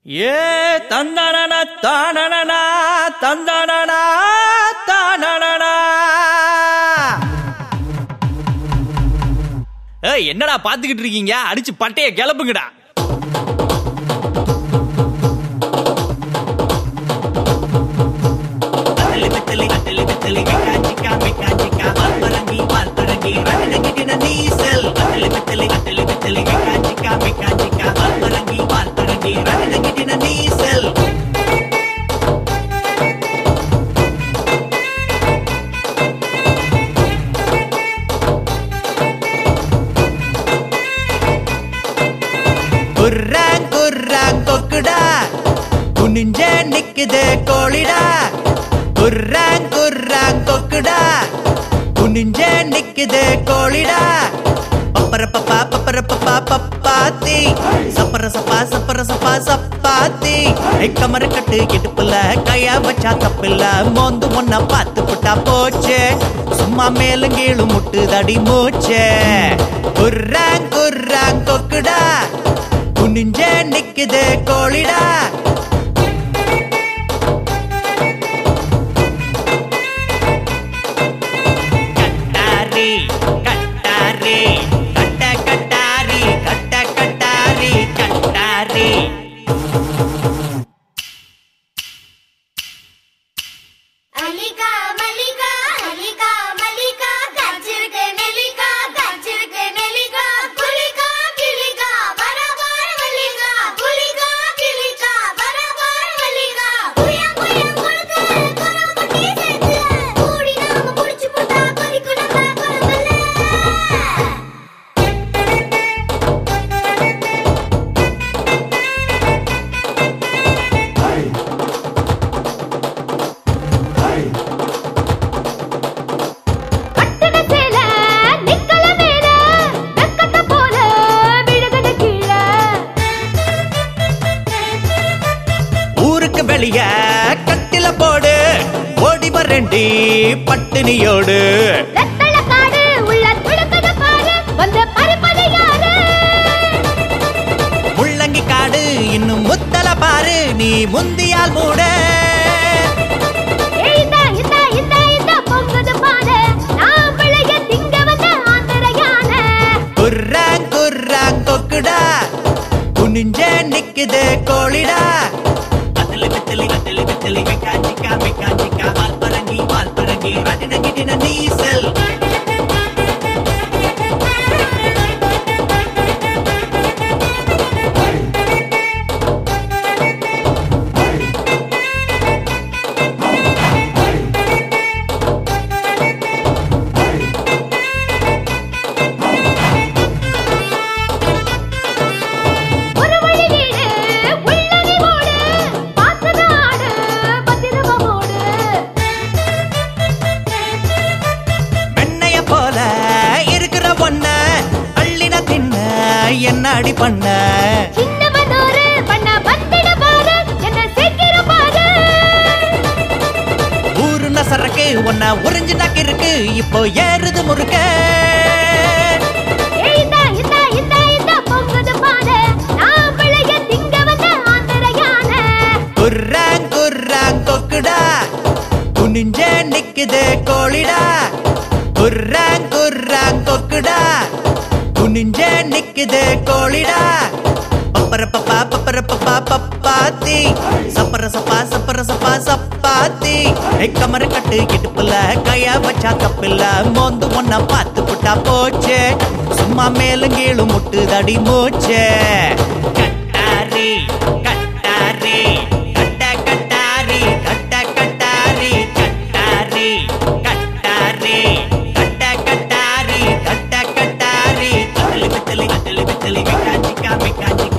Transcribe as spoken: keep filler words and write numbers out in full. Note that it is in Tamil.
ஏ தந்தனன தானனனா தந்தனனா தானனனா. ஏய் என்னடா பாத்துக்கிட்டு இருக்கீங்க? அடிச்சு பட்டைய கிளப்புங்கடா. குர்ராங் குர்ராங் கொக்குடா குனிஞ்சே நிக்குதே கோழிடா. குர்ராங் குர்ராங் கொக்குடா குனிஞ்சே நிக்குதே கோழிடா. பப்பர பப்பா பப்பர பப்பா பப்பாத்தி சப்பர சப்பா சப்பர சப்பா சப்பாத்தி. கமர கட்டு இடுப்புல கையா வச்சா தப்பில்ல. மோந்து ஒன்ன பார்த்து புட்டா போச்சே சும்மா மேலும் கீழும் முட்டுதடி மூச்சே. குர்ராங் குர்ராங் கொக்குடா குனிஞ்சே நிக்குதே கோழிடா. கட்டாரி கட்டாரி கட்ட கட்டாரி கட்ட கட்டாரி கட்டாரி. அலிகா மல்லிகா அலிகா மல்லிகா காச்சிருக்கு நெல்லிகா காச்சிருக்கு நெல்லிகா குலிகா கிலிகா பரபார் மல்லிகா குலிகா கிலிகா பரபார் மல்லிகா. புயா புயா கொடுத்து கரவட்டி சேர்த்து கூடி நாம புடிச்சு போட்டா கொதிக்கு நம்ம கொலவல்ல. ஊருக்கு வெளிய கட்டில போடு ஓடி வரண்டி பட்டினியோடு. ரத்தள காடு உள்ள துடுக்கத பாரு வந்து பறிப்பது யாரு? முள்ளங்கி காடு இன்னும் முத்தல பாரு நீ முந்தியால் மூட. ஏய்தா இதா இதா இதா பொங்குது பாரு நான் பிள்ளைய திங்க வந்த ஆந்தரையான. குர்ராங் குர்ராங் கொக்குடா குனிஞ்சே நிக்குதே கோழிடா. கத்தலி கத்தலி கத்தலி கத்தலி மெக்கானிக்கா மெக்கானிக்கா வால் பரங்கி வால் பரங்கி ரட்டின கிட்டின நீசல். ஒரு வழி வீடு உள்ளடி ஓடு பாத்துதாடு பத்திரமா ஓடு. வெண்ணைய போல இருக்கிற பொண்ண அள்ளின தின்ன என்ன அடி பண்ண. சின்னவனோரு பண்ண பத்திட பாரு என்ன சீக்கிர பாரு. ஊருன சரக்கு ஒன்ன உறிஞ்சு நக்கிருக்கு இப்போ ஏறுது முறுக்க. ஏய்தா இதா இதா இதா பொங்குது பாரு நான் பிள்ளைய திங்க வந்த ஆந்தரையான. குர்ராங் குர்ராங் கொக்குடா குனிஞ்சே நிக்குதே கோழிடா. குர்ராங் குர்ராங் கொக்குடா குனிஞ்சே நிக்குதே கோழிடா. பப்பர பப்பா பப்பர பப்பா பப்பாத்தி சப்பர சப்பா சப்பர சப்பா சப்பாத்தி. கமர கட்டு இடுப்புல கையா வச்சா தப்பில்ல. மோந்து ஒன்ன பார்த்து புட்டா போச்சே சும்மா மேலும் கீழும் முட்டுதடி மூச்சே. கட்டாரி கட்டாரி கட்ட கட்டாரி கட்ட கட்டாரி கட்டாரி கட்டாரி கட்ட கட்டாரி கட்ட கட்டாரி. கத்தலி கத்தலி கத்தலி கத்தலி மெக்கானிக்கா மெக்கானிக்கா